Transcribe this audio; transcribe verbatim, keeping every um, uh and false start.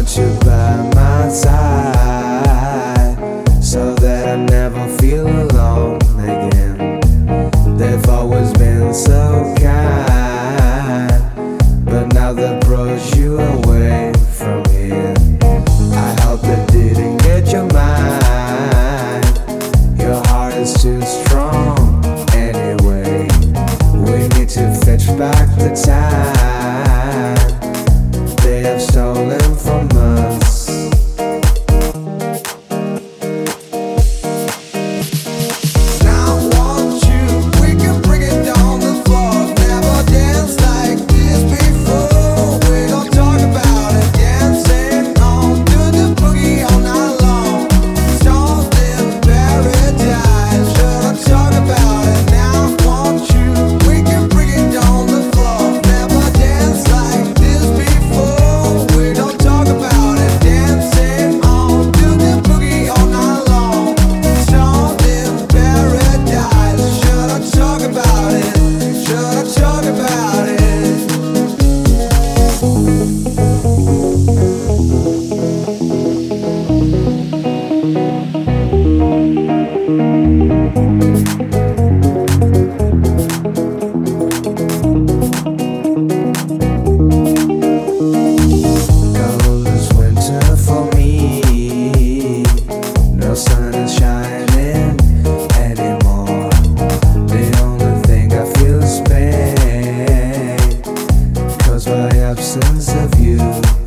want you by my side, so that I never feel alone again. They've always been so kind, but now they brought you away from here. I hope they didn't get your mind. Your heart is too strong anyway. We need to fetch back the time they have stolen from us. Now I want you, we can bring it down the floor. Never danced like this before. We don't talk about it, dancing on to the boogie all night long. Songs in paradise, should I talk about it? Now I want you, we can bring it down the floor. Never danced like this before. We don't talk about it, dancing on to the boogie all night long. Songs in paradise, should I talk about it? Should I talk about it? Cold as winter for me. No sun is shining anymore. The only thing I feel is pain, caused by absence of you.